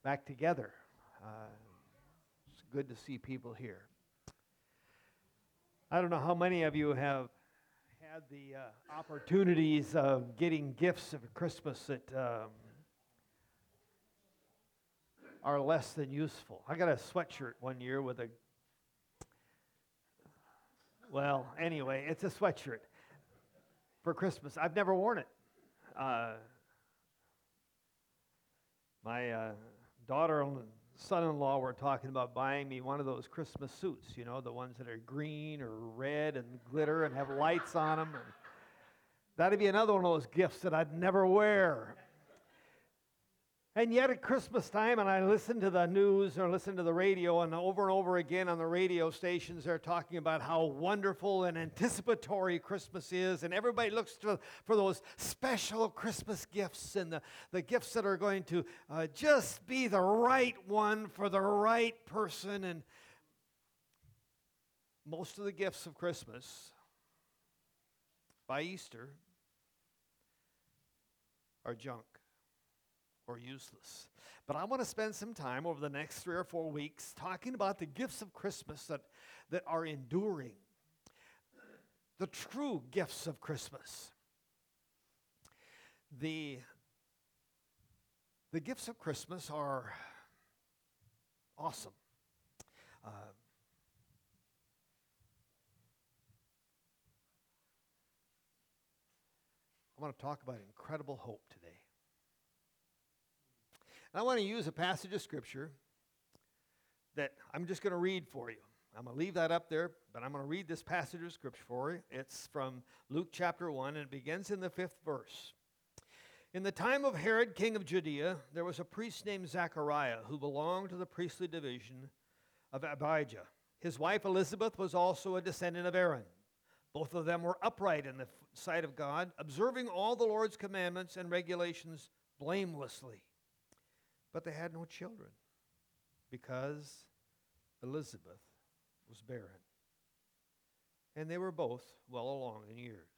back together. It's good to see people here. I don't know how many of you have had the opportunities of getting gifts of Christmas that are less than useful. I got a sweatshirt one year with a, well, anyway, it's a sweatshirt for Christmas. I've never worn it. My daughter and son-in-law were talking about buying me one of those Christmas suits, you know, the ones that are green or red and glitter and have lights on them. And that'd be another one of those gifts that I'd never wear. And yet at Christmas time, and I listen to the news or listen to the radio, and over again on the radio stations, they're talking about how wonderful and anticipatory Christmas is, and everybody looks for those special Christmas gifts and the gifts that are going to just be the right one for the right person. And most of the gifts of Christmas by Easter are junk or useless. But I want to spend some time over the next 3 or 4 weeks talking about the gifts of Christmas that are enduring, the true gifts of Christmas. The gifts of Christmas are awesome. I want to talk about incredible hope today. And I want to use a passage of Scripture that I'm just going to read for you. I'm going to leave that up there, but I'm going to read this passage of Scripture for you. It's from Luke chapter 1, and it begins in the 5th verse. In the time of Herod, king of Judea, there was a priest named Zechariah who belonged to the priestly division of Abijah. His wife Elizabeth was also a descendant of Aaron. Both of them were upright in the sight of God, observing all the Lord's commandments and regulations blamelessly. But they had no children because Elizabeth was barren. And they were both well along in years.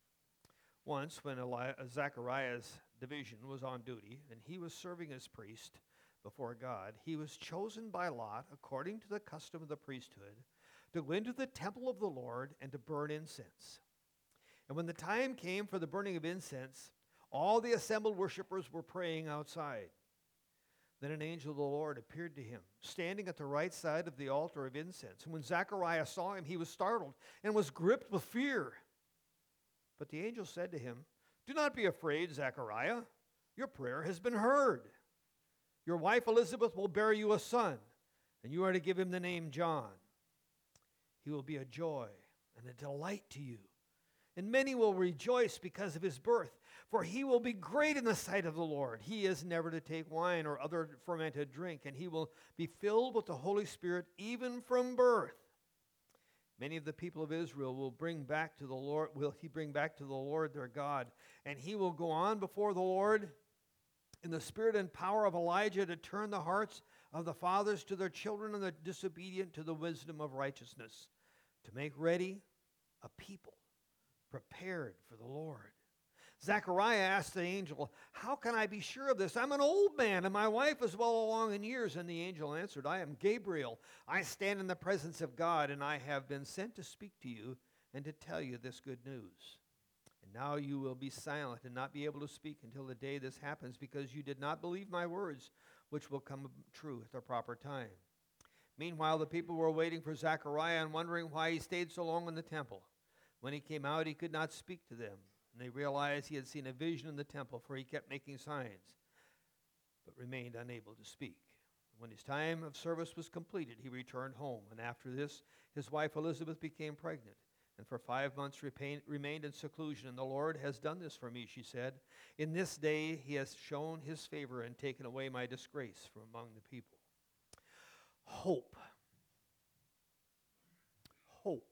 Once, when Zechariah's division was on duty and he was serving as priest before God, he was chosen by lot, according to the custom of the priesthood, to go into the temple of the Lord and to burn incense. And when the time came for the burning of incense, all the assembled worshipers were praying outside. Then an angel of the Lord appeared to him, standing at the right side of the altar of incense. And when Zechariah saw him, he was startled and was gripped with fear. But the angel said to him, "Do not be afraid, Zechariah. Your prayer has been heard. Your wife Elizabeth will bear you a son, and you are to give him the name John. He will be a joy and a delight to you, and many will rejoice because of his birth, for he will be great in the sight of the Lord. He is never to take wine or other fermented drink, and he will be filled with the Holy Spirit even from birth. Many of the people of Israel will he bring back to the Lord their God, and he will go on before the Lord in the spirit and power of Elijah to turn the hearts of the fathers to their children and the disobedient to the wisdom of righteousness, to make ready a people prepared for the Lord." Zechariah asked the angel, "How can I be sure of this? I'm an old man, and my wife is well along in years." And the angel answered, "I am Gabriel. I stand in the presence of God, and I have been sent to speak to you and to tell you this good news. And now you will be silent and not be able to speak until the day this happens, because you did not believe my words, which will come true at the proper time." Meanwhile, the people were waiting for Zechariah and wondering why he stayed so long in the temple. When he came out, he could not speak to them. And they realized he had seen a vision in the temple, for he kept making signs, but remained unable to speak. When his time of service was completed, he returned home. And after this, his wife Elizabeth became pregnant, and for 5 months remained in seclusion. "And the Lord has done this for me," she said. "In this day he has shown his favor and taken away my disgrace from among the people." Hope. Hope.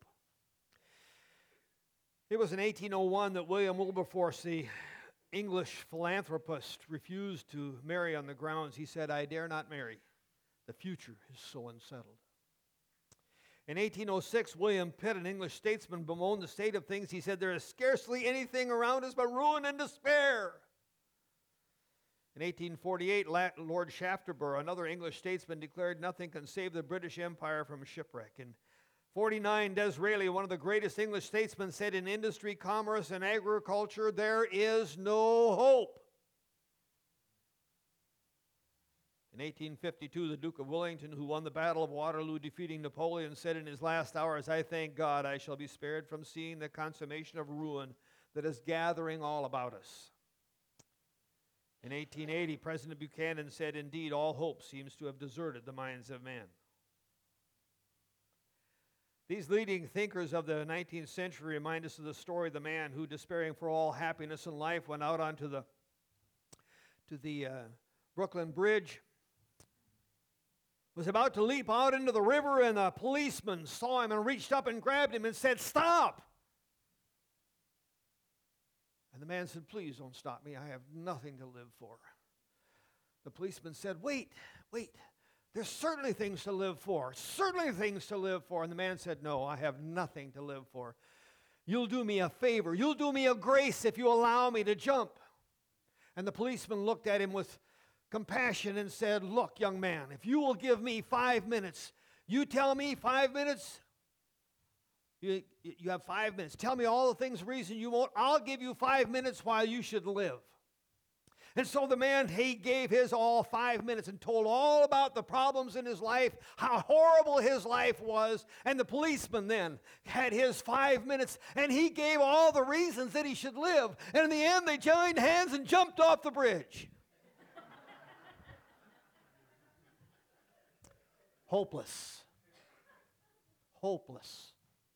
It was in 1801 that William Wilberforce, the English philanthropist, refused to marry on the grounds, he said, "I dare not marry. The future is so unsettled." In 1806, William Pitt, an English statesman, bemoaned the state of things. He said, "There is scarcely anything around us but ruin and despair." In 1848, Lord Shaftesbury, another English statesman, declared nothing can save the British Empire from shipwreck. In 49, Disraeli, one of the greatest English statesmen, said, in industry, commerce, and agriculture, there is no hope. In 1852, the Duke of Wellington, who won the Battle of Waterloo, defeating Napoleon, said in his last hours, I thank God I shall be spared from seeing the consummation of ruin that is gathering all about us. In 1880, President Buchanan said, indeed, all hope seems to have deserted the minds of men. These leading thinkers of the 19th century remind us of the story of the man who, despairing for all happiness in life, went out onto the Brooklyn Bridge, was about to leap out into the river, and a policeman saw him and reached up and grabbed him and said, stop! And the man said, please don't stop me. I have nothing to live for. The policeman said, wait. There's certainly things to live for. Certainly things to live for. And the man said, no, I have nothing to live for. You'll do me a favor. You'll do me a grace if you allow me to jump. And the policeman looked at him with compassion and said, look, young man, if you will give me 5 minutes, you tell me 5 minutes. You have 5 minutes. Tell me all the things, reason you won't. I'll give you 5 minutes while you should live. And so the man, he gave his all 5 minutes and told all about the problems in his life, how horrible his life was. And the policeman then had his 5 minutes, and he gave all the reasons that he should live. And in the end, they joined hands and jumped off the bridge. Hopeless. Hopeless.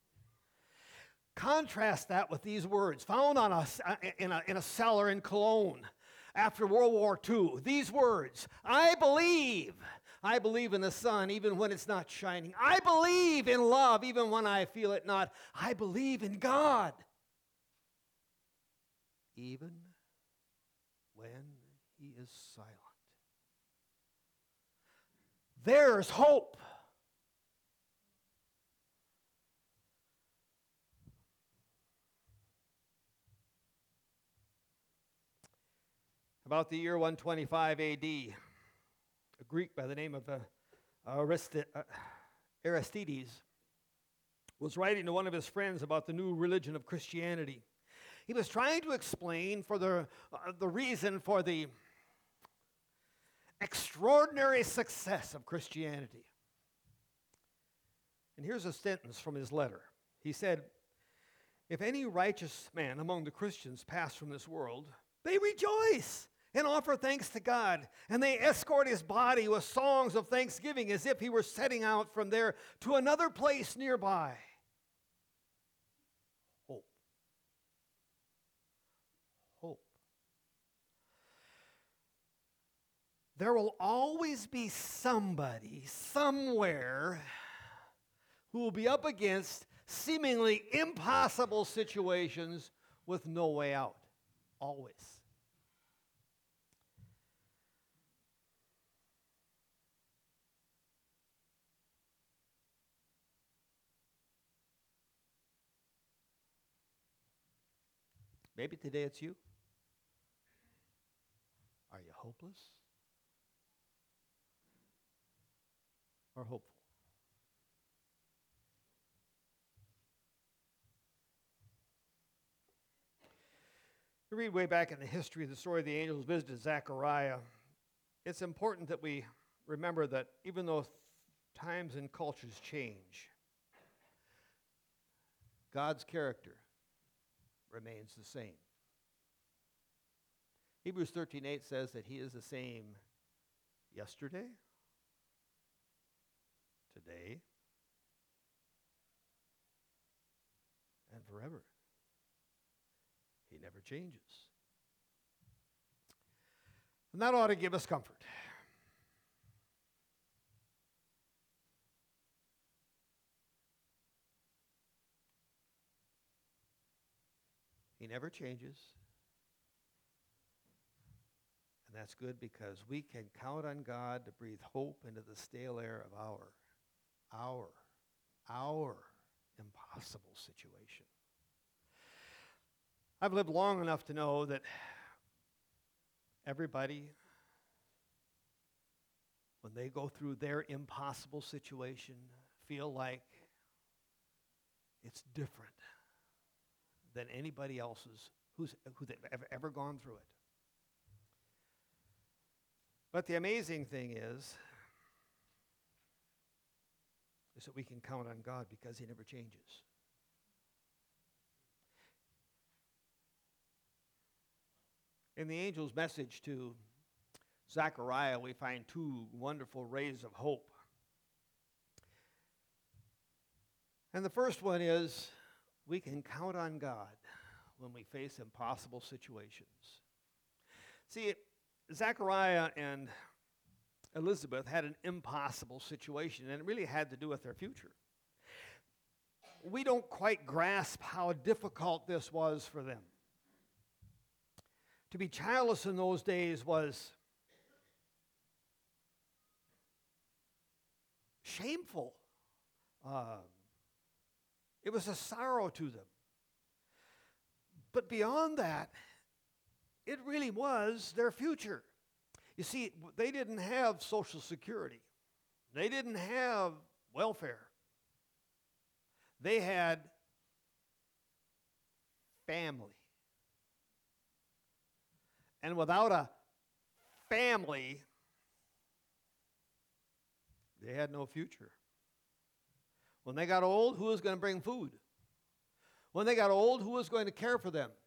Contrast that with these words found in a cellar in Cologne after World War II. These words, I believe in the sun even when it's not shining. I believe in love even when I feel it not. I believe in God even when He is silent. There's hope. About the year 125 AD, a Greek by the name of Aristides was writing to one of his friends about the new religion of Christianity. He was trying to explain for the reason for the extraordinary success of Christianity. And here's a sentence from his letter. He said, if any righteous man among the Christians pass from this world, they rejoice and offer thanks to God, and they escort his body with songs of thanksgiving as if he were setting out from there to another place nearby. Hope. Hope. There will always be somebody, somewhere, who will be up against seemingly impossible situations with no way out. Always. Maybe today it's you. Are you hopeless or hopeful? We read way back in the history of the story of the angels visited Zechariah. It's important that we remember that even though times and cultures change, God's character remains the same. Hebrews 13:8 says that He is the same yesterday, today, and forever. He never changes. And that ought to give us comfort. He never changes. And that's good because we can count on God to breathe hope into the stale air of our impossible situation. I've lived long enough to know that everybody when they go through their impossible situation, feel like it's different than anybody else's who they've ever gone through it. But the amazing thing is that we can count on God because He never changes. In the angel's message to Zechariah, we find two wonderful rays of hope. And the first one is we can count on God when we face impossible situations. See, Zechariah and Elizabeth had an impossible situation, and it really had to do with their future. We don't quite grasp how difficult this was for them. To be childless in those days was shameful. It was a sorrow to them. But beyond that, it really was their future. You see, they didn't have Social Security. They didn't have welfare. They had family. And without a family, they had no future. When they got old, who was going to bring food? When they got old, who was going to care for them?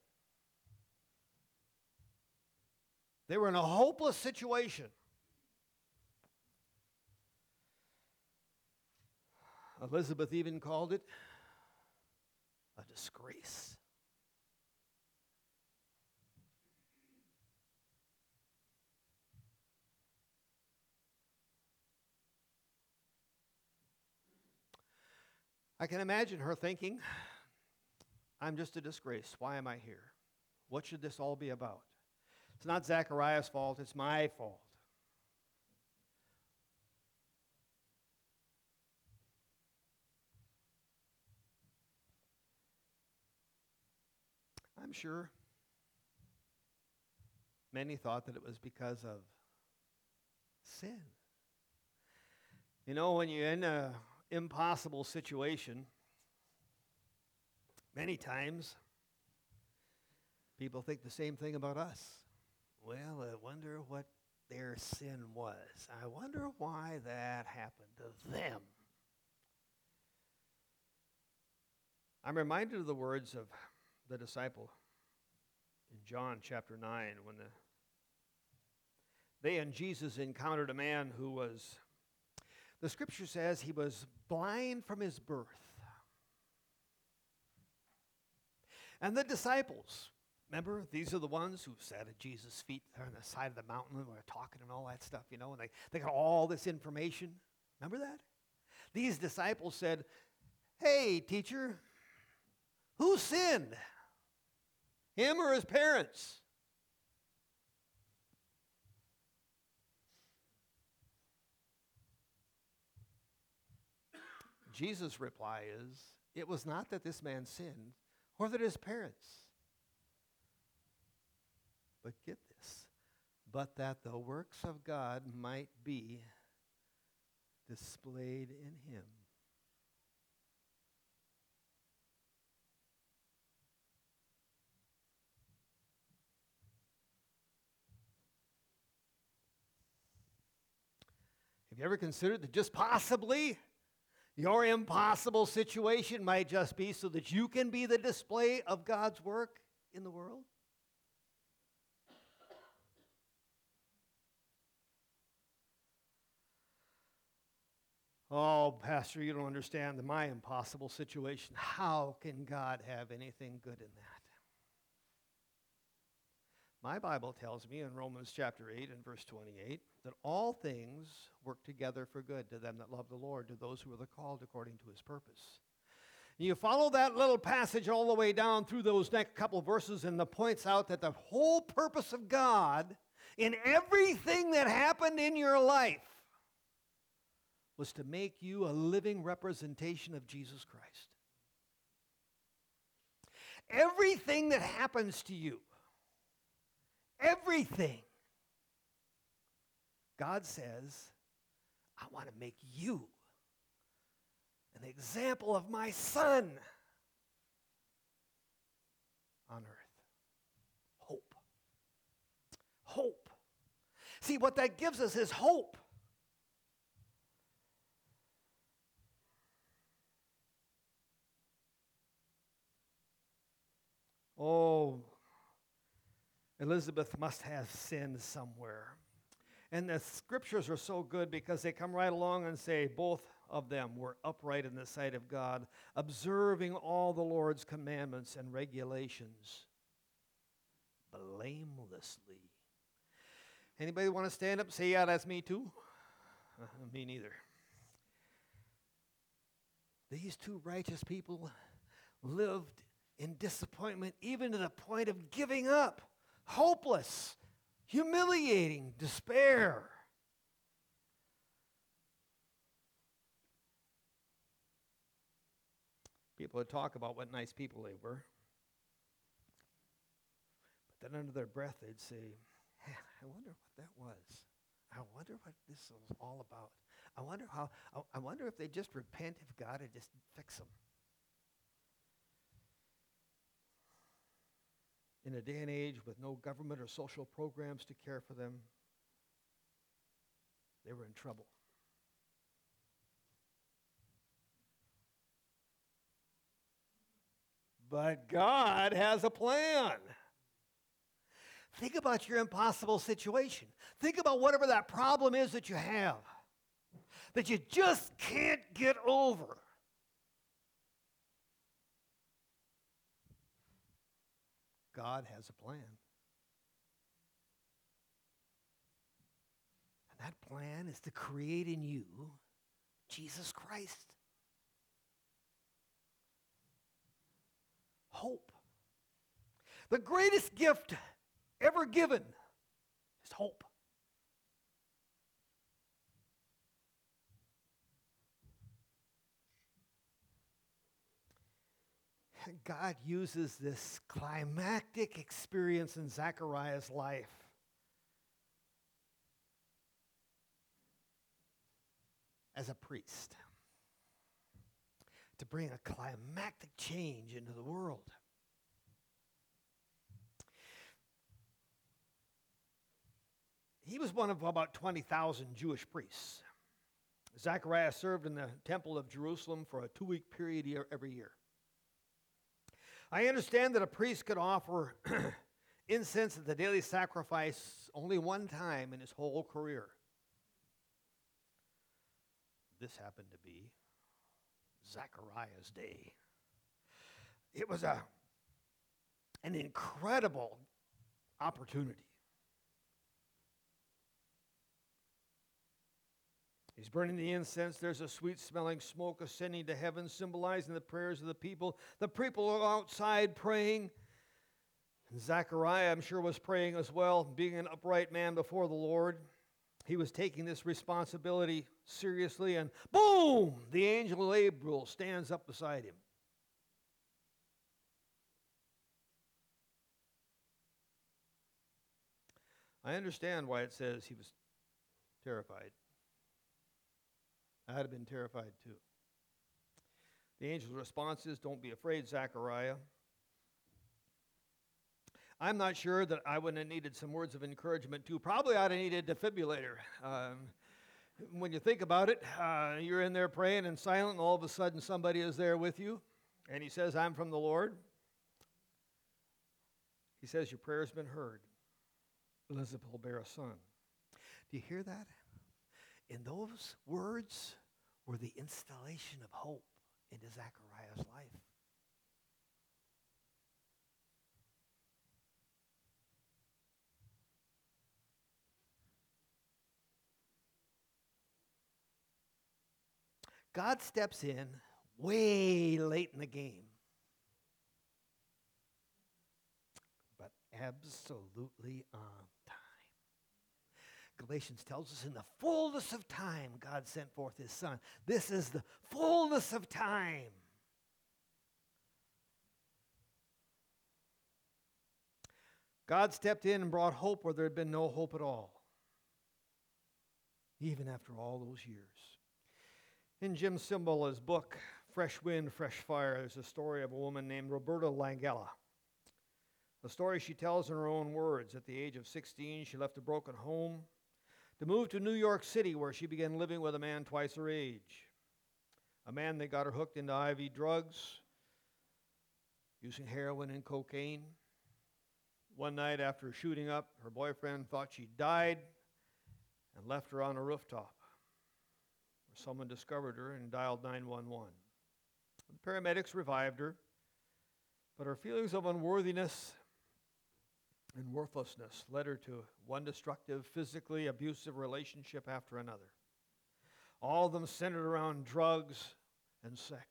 They were in a hopeless situation. Elizabeth even called it a disgrace. I can imagine her thinking, I'm just a disgrace. Why am I here? What should this all be about? It's not Zechariah's fault, it's my fault. I'm sure many thought that it was because of sin. You know, when you're in an impossible situation, many times people think the same thing about us. Well, I wonder what their sin was. I wonder why that happened to them. I'm reminded of the words of the disciple in John chapter 9 when they and Jesus encountered a man who was, the scripture says he was blind from his birth. And the disciples, remember, these are the ones who sat at Jesus' feet there on the side of the mountain and were talking and all that stuff, you know, and they got all this information. Remember that? These disciples said, hey, teacher, who sinned? Him or his parents? Jesus' reply is, it was not that this man sinned or that his parents. But get this, but that the works of God might be displayed in him. Have you ever considered that just possibly your impossible situation might just be so that you can be the display of God's work in the world? Oh, Pastor, you don't understand my impossible situation. How can God have anything good in that? My Bible tells me in Romans chapter 8 and verse 28 that all things work together for good to them that love the Lord, to those who are the called according to his purpose. And you follow that little passage all the way down through those next couple of verses, and it points out that the whole purpose of God in everything that happened in your life was to make you a living representation of Jesus Christ. Everything that happens to you, everything, God says, I want to make you an example of my Son on earth. Hope. Hope. See, what that gives us is hope. Oh, Elizabeth must have sinned somewhere. And the scriptures are so good because they come right along and say both of them were upright in the sight of God, observing all the Lord's commandments and regulations blamelessly. Anybody want to stand up and say, yeah, that's me too? Me neither. These two righteous people lived in disappointment, even to the point of giving up, hopeless, humiliating, despair. People would talk about what nice people they were. But then under their breath they'd say, I wonder what that was. I wonder what this was all about. I wonder if they just repent, if God would just fix them. In a day and age with no government or social programs to care for them, they were in trouble. But God has a plan. Think about your impossible situation. Think about whatever that problem is that you have, that you just can't get over. God has a plan. And that plan is to create in you Jesus Christ. Hope. The greatest gift ever given is hope. God uses this climactic experience in Zechariah's life as a priest to bring a climactic change into the world. He was one of about 20,000 Jewish priests. Zechariah served in the temple of Jerusalem for a 2-week period every year. I understand that a priest could offer incense at the daily sacrifice only one time in his whole career. This happened to be Zechariah's day. It was an incredible opportunity. He's burning the incense. There's a sweet-smelling smoke ascending to heaven, symbolizing the prayers of the people. The people are outside praying. And Zechariah, I'm sure, was praying as well, being an upright man before the Lord. He was taking this responsibility seriously, and boom! The angel Gabriel stands up beside him. I understand why it says he was terrified. I'd have been terrified too. The angel's response is, don't be afraid, Zechariah. I'm not sure that I wouldn't have needed some words of encouragement too. Probably I'd have needed a defibrillator. When you think about it, you're in there praying and silent, and all of a sudden somebody is there with you, and he says, I'm from the Lord. He says, your prayer's been heard. Elizabeth will bear a son. Do you hear that? In those words were the installation of hope into Zechariah's life. God steps in way late in the game, but absolutely on time. Galatians tells us in the fullness of time, God sent forth his Son. This is the fullness of time. God stepped in and brought hope where there had been no hope at all. even after all those years. In Jim Cymbala's book, Fresh Wind, Fresh Fire, there's a story of a woman named Roberta Langella. The story she tells in her own words. At the age of 16, she left a broken home to move to New York City, where she began living with a man twice her age. A man that got her hooked into IV drugs, using heroin and cocaine. One night after shooting up, her boyfriend thought she died and left her on a rooftop. Someone discovered her and dialed 911. The paramedics revived her, but her feelings of unworthiness and worthlessness led her to one destructive, physically abusive relationship after another. All of them centered around drugs and sex.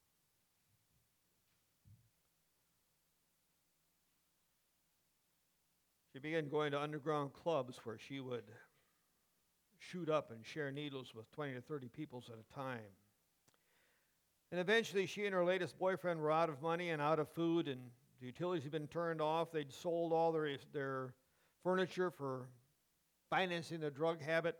She began going to underground clubs where she would shoot up and share needles with 20 to 30 people at a time. And eventually she and her latest boyfriend were out of money and out of food, and the utilities had been turned off. They'd sold all their furniture for financing their drug habit.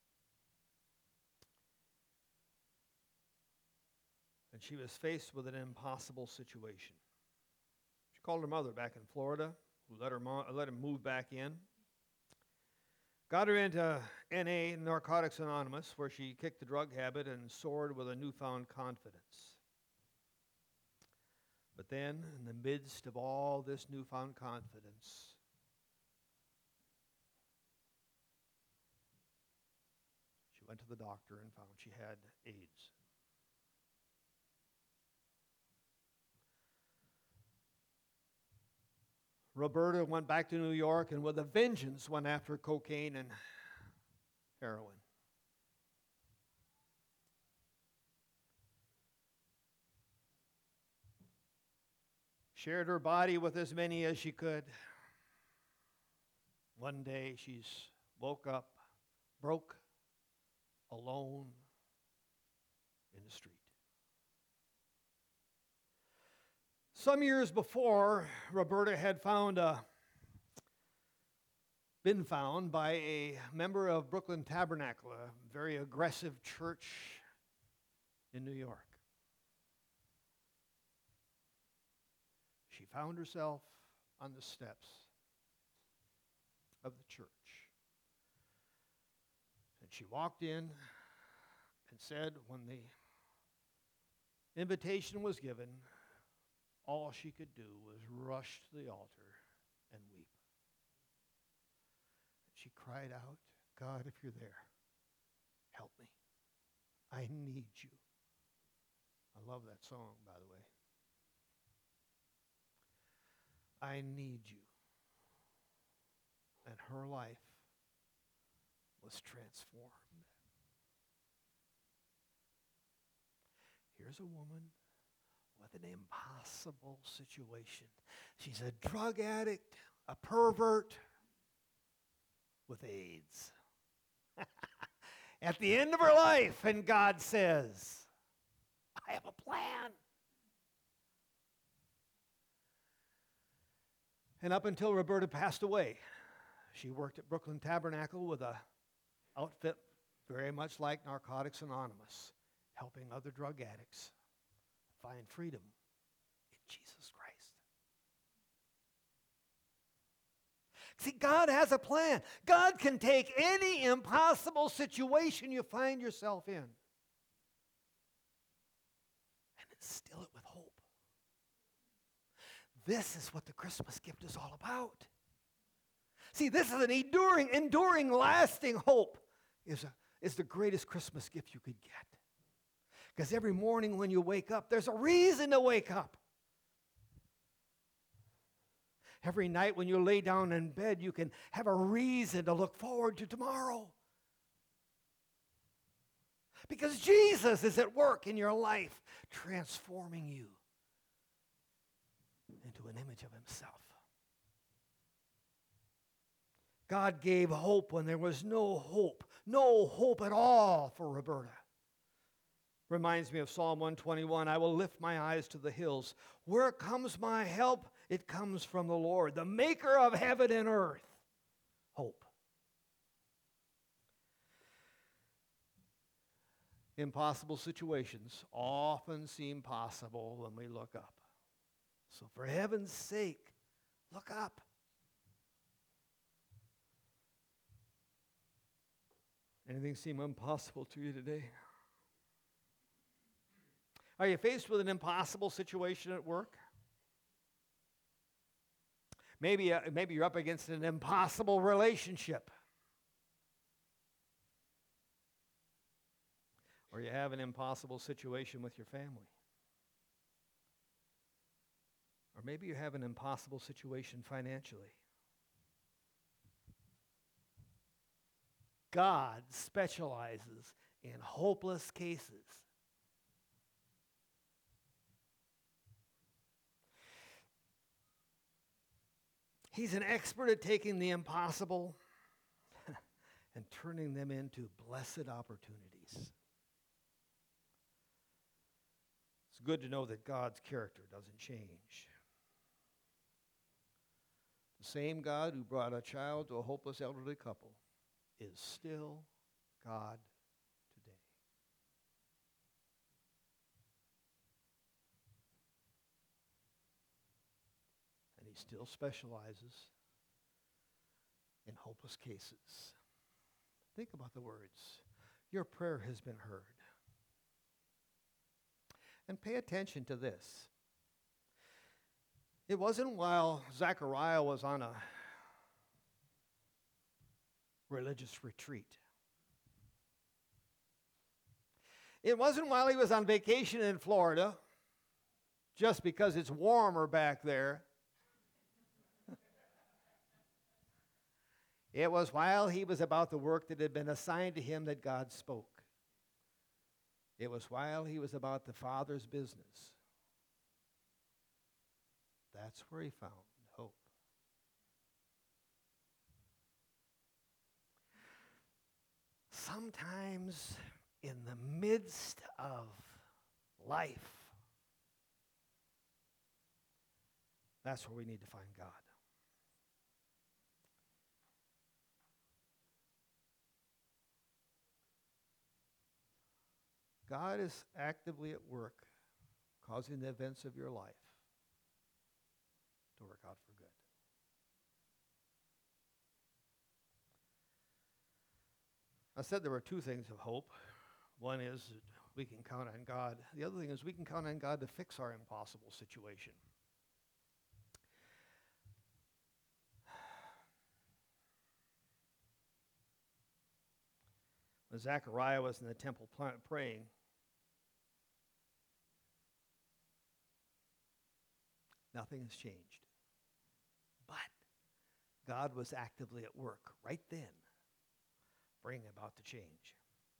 And she was faced with an impossible situation. She called her mother back in Florida, who let him move back in. Got her into NA, Narcotics Anonymous, where she kicked the drug habit and soared with a newfound confidence. But then, in the midst of all this newfound confidence, she went to the doctor and found she had AIDS. Roberta went back to New York and with a vengeance went after cocaine and heroin. Shared her body with as many as she could. One day she's woke up, broke, alone in the street. Some years before, Roberta had been found by a member of Brooklyn Tabernacle, a very aggressive church in New York. She found herself on the steps of the church. And she walked in and said, when the invitation was given, all she could do was rush to the altar and weep. She cried out, God, if you're there, help me. I need you. I love that song, by the way. I need you. And her life was transformed. Here's a woman with an impossible situation. She's a drug addict, a pervert with AIDS. At the end of her life, and God says, I have a plan. And up until Roberta passed away, she worked at Brooklyn Tabernacle with an outfit very much like Narcotics Anonymous, helping other drug addicts find freedom in Jesus Christ. See, God has a plan. God can take any impossible situation you find yourself in and instill it with hope. This is what the Christmas gift is all about. See, this is an enduring, lasting hope is the greatest Christmas gift you could get. Because every morning when you wake up, there's a reason to wake up. Every night when you lay down in bed, you can have a reason to look forward to tomorrow. Because Jesus is at work in your life, transforming you into an image of himself. God gave hope when there was no hope at all for Roberta. Reminds me of Psalm 121, I will lift my eyes to the hills. Where comes my help? It comes from the Lord, the maker of heaven and earth. Hope. Impossible situations often seem possible when we look up. So for heaven's sake, look up. Anything seem impossible to you today? Are you faced with an impossible situation at work? Maybe you're up against an impossible relationship. Or you have an impossible situation with your family. Or maybe you have an impossible situation financially. God specializes in hopeless cases. He's an expert at taking the impossible and turning them into blessed opportunities. It's good to know that God's character doesn't change. The same God who brought a child to a hopeless elderly couple is still God today. And he still specializes in hopeless cases. Think about the words. Your prayer has been heard. And pay attention to this. It wasn't while Zechariah was on a religious retreat. It wasn't while he was on vacation in Florida, just because it's warmer back there. It was while he was about the work that had been assigned to him that God spoke. It was while he was about the Father's business. That's where he found hope. Sometimes in the midst of life, that's where we need to find God. God is actively at work, causing the events of your life to work out for good. I said there were two things of hope. One is that we can count on God. The other thing is we can count on God to fix our impossible situation. When Zechariah was in the temple praying, nothing has changed. But God was actively at work right then, bringing about the change.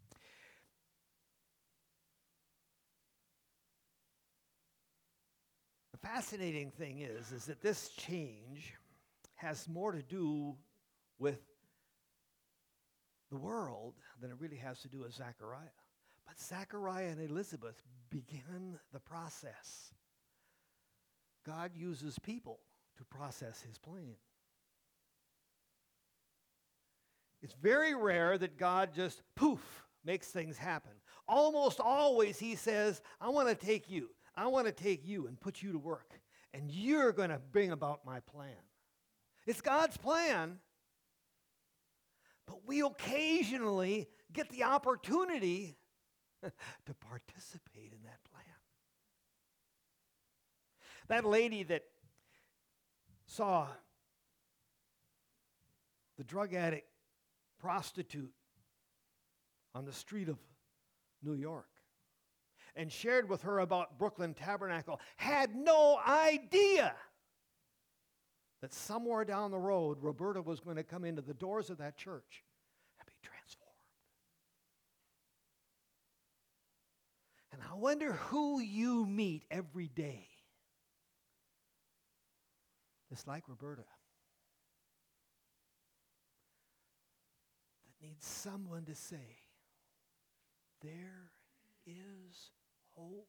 The fascinating thing is that this change has more to do with the world than it really has to do with Zechariah. But Zechariah and Elizabeth began the process. God uses people to process his plan. It's very rare that God just, poof, makes things happen. Almost always he says, I want to take you and put you to work, and you're going to bring about my plan. It's God's plan, but we occasionally get the opportunity to participate in that plan. That lady that saw the drug addict prostitute on the street of New York and shared with her about Brooklyn Tabernacle had no idea that somewhere down the road, Roberta was going to come into the doors of that church and be transformed. And I wonder who you meet every day that's like Roberta, that needs someone to say, there is hope.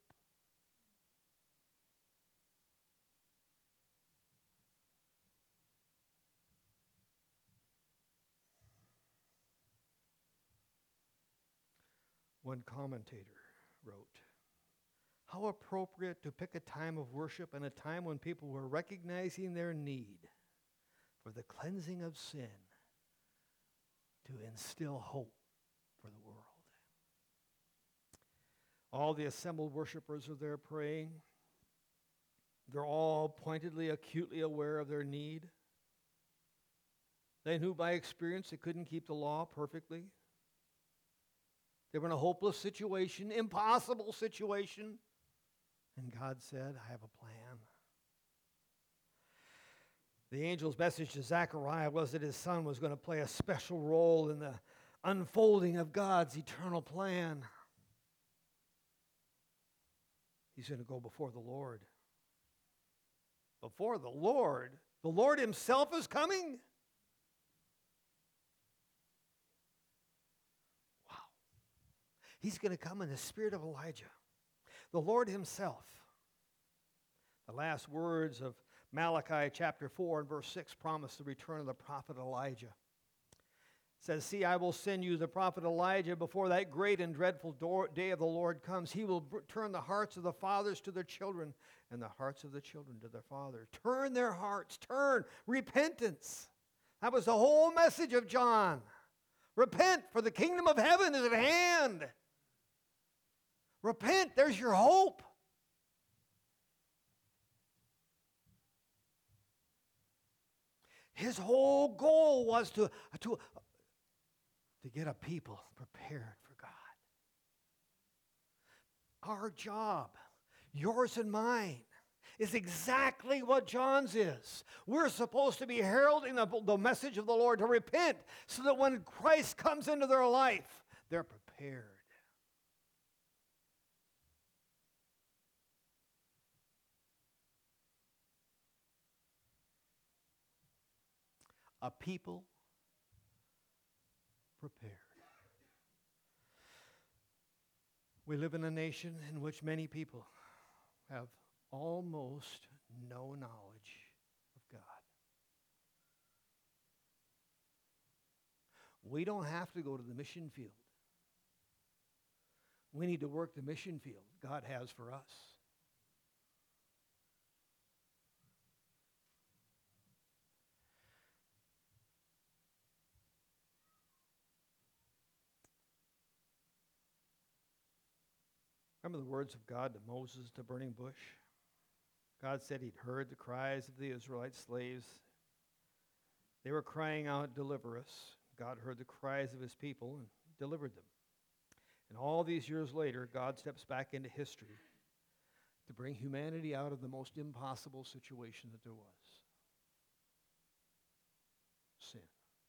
One commentator wrote, "How appropriate to pick a time of worship and a time when people were recognizing their need for the cleansing of sin to instill hope for the world." All the assembled worshipers are there praying. They're all pointedly, acutely aware of their need. They knew by experience they couldn't keep the law perfectly. They were in a hopeless situation, impossible situation. And God said, "I have a plan." The angel's message to Zechariah was that his son was going to play a special role in the unfolding of God's eternal plan. He's going to go before the Lord. Before the Lord? The Lord himself is coming? Wow. He's going to come in the spirit of Elijah. The Lord himself. The last words of Malachi chapter 4 and verse 6 promise the return of the prophet Elijah. It says, "See, I will send you the prophet Elijah before that great and dreadful day of the Lord comes. He will turn the hearts of the fathers to their children and the hearts of the children to their fathers." Turn their hearts. Turn. Repentance. That was the whole message of John. Repent, for the kingdom of heaven is at hand. Repent. There's your hope. His whole goal was to get a people prepared for God. Our job, yours and mine, is exactly what John's is. We're supposed to be heralding the message of the Lord to repent so that when Christ comes into their life, they're prepared. A people prepared. We live in a nation in which many people have almost no knowledge of God. We don't have to go to the mission field. We need to work the mission field God has for us. Remember the words of God to Moses at the burning bush? God said he'd heard the cries of the Israelite slaves. They were crying out, "Deliver us." God heard the cries of his people and delivered them. And all these years later, God steps back into history to bring humanity out of the most impossible situation that there was. Sin.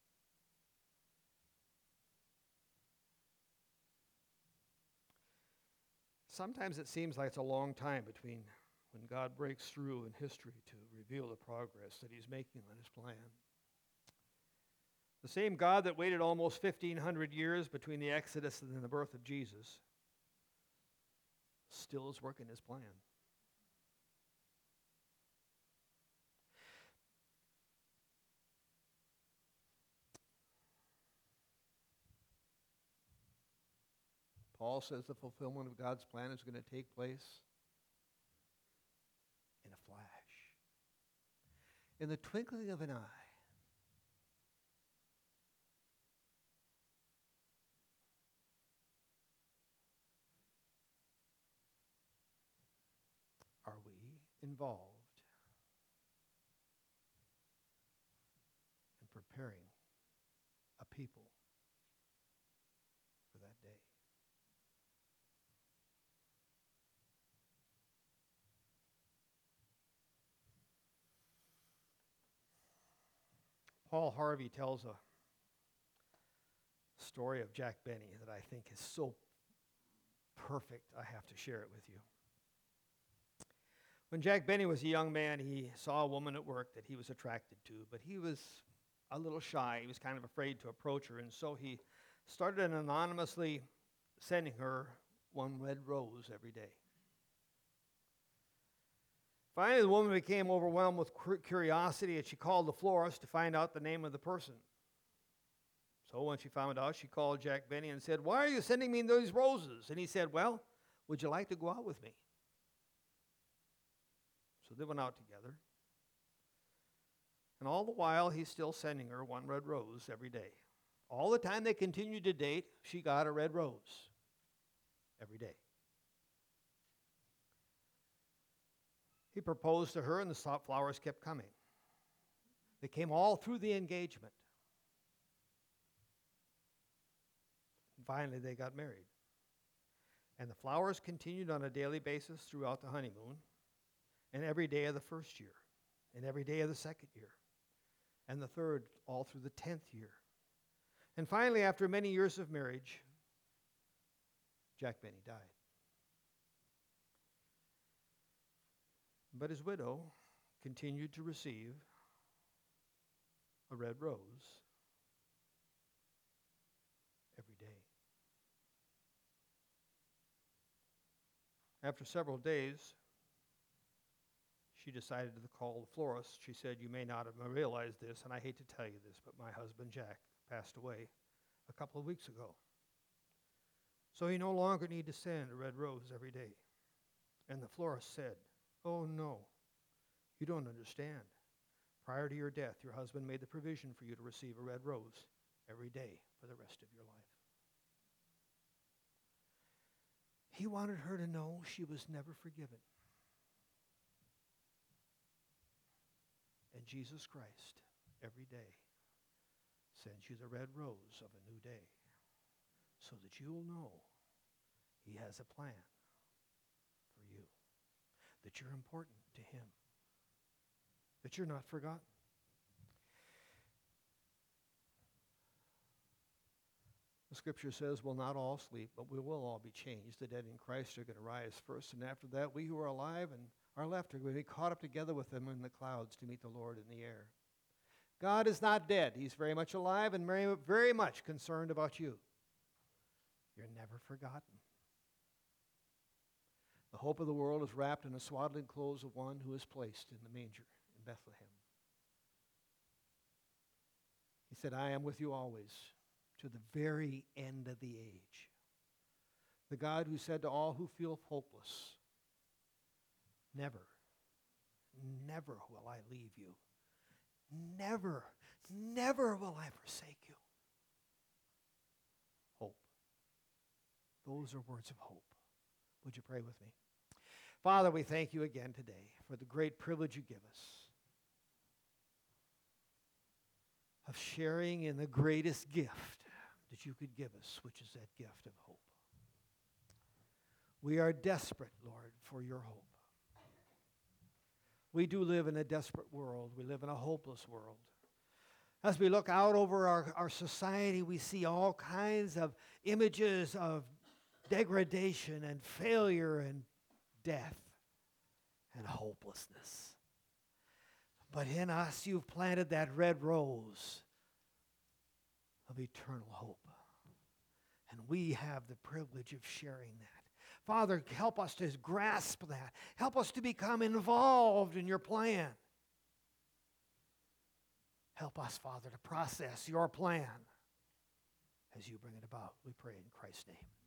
Sometimes it seems like it's a long time between when God breaks through in history to reveal the progress that he's making on his plan. The same God that waited almost 1,500 years between the Exodus and the birth of Jesus still is working his plan. Paul says the fulfillment of God's plan is going to take place in a flash, in the twinkling of an eye. Are we involved in preparing a people for that day? Paul Harvey tells a story of Jack Benny that I think is so perfect, I have to share it with you. When Jack Benny was a young man, he saw a woman at work that he was attracted to, but he was a little shy. He was kind of afraid to approach her, and so he started anonymously sending her one red rose every day. Finally, the woman became overwhelmed with curiosity, and she called the florist to find out the name of the person. So when she found out, she called Jack Benny and said, "Why are you sending me those roses?" And he said, "Well, would you like to go out with me?" So they went out together. And all the while, he's still sending her one red rose every day. All the time they continued to date, she got a red rose every day. He proposed to her, and the flowers kept coming. They came all through the engagement. And finally, they got married. And the flowers continued on a daily basis throughout the honeymoon, and every day of the first year, and every day of the second year, and the third, all through the 10th year. And finally, after many years of marriage, Jack Benny died. But his widow continued to receive a red rose every day. After several days, she decided to call the florist. She said, "You may not have realized this, and I hate to tell you this, but my husband Jack passed away a couple of weeks ago. So he no longer need to send a red rose every day." And the florist said, "Oh no, you don't understand. Prior to your death, your husband made the provision for you to receive a red rose every day for the rest of your life." He wanted her to know she was never forgiven. And Jesus Christ, every day, sends you the red rose of a new day so that you will know he has a plan for you, that you're important to him, that you're not forgotten. The scripture says, "We'll not all sleep, but we will all be changed. The dead in Christ are going to rise first, and after that, we who are alive and are left are going to be caught up together with them in the clouds to meet the Lord in the air." God is not dead. He's very much alive and very, very much concerned about you. You're never forgotten. The hope of the world is wrapped in the swaddling clothes of one who is placed in the manger in Bethlehem. He said, "I am with you always, to the very end of the age." The God who said to all who feel hopeless, "Never, never will I leave you. Never, never will I forsake you." Hope. Those are words of hope. Would you pray with me? Father, we thank you again today for the great privilege you give us of sharing in the greatest gift that you could give us, which is that gift of hope. We are desperate, Lord, for your hope. We do live in a desperate world. We live in a hopeless world. As we look out over our society, we see all kinds of images of degradation and failure and death and hopelessness. But in us, you've planted that red rose of eternal hope. And we have the privilege of sharing that. Father, help us to grasp that. Help us to become involved in your plan. Help us, Father, to process your plan as you bring it about. We pray in Christ's name.